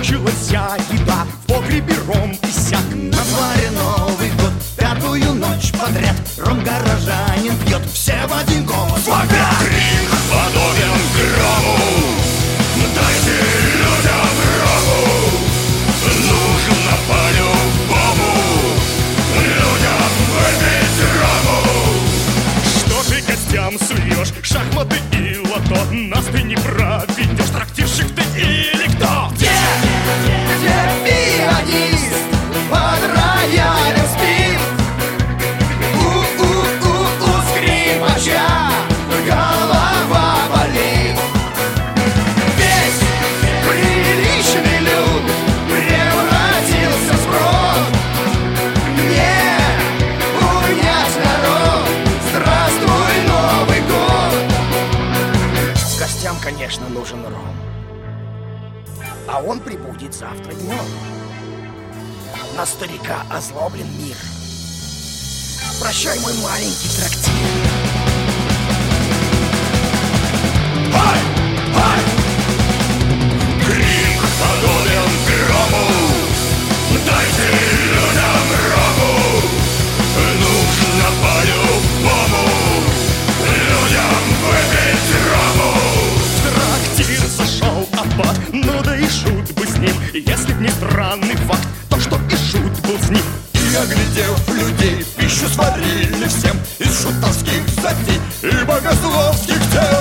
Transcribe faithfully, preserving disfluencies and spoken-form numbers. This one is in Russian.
кончилась еда, в погребе ром иссяк. На дворе Новый год, пятую ночь подряд ром горожанин пьет, все в один голос вопят. Крик подобен грому, дайте людям рому. Нужно по-любому людям выпить рому. Что ты гостям суешь, шахматы и лото? Нас ты не проведешь, трактирщик ты или кто? Где, где пианист под роялем спит? У-у-у-у скрипача голова болит. Весь приличный люд превратился в сброд. Не унять народ, здравствуй, Новый год. Гостям, конечно, нужен ром, а он прибудет завтра днем. На старика озлоблен мир. Прощай, мой маленький трактир. Ай! Ай! Крик подобен грому, дайте людям рому. Нужно по-любому людям выпить рому. В трактир зашел аббат, ну да и шут бы с ним. Если б не странный факт, то что и шут был с ним. И, оглядев людей, пищу сварили всем из шутовских затей и богословских тем.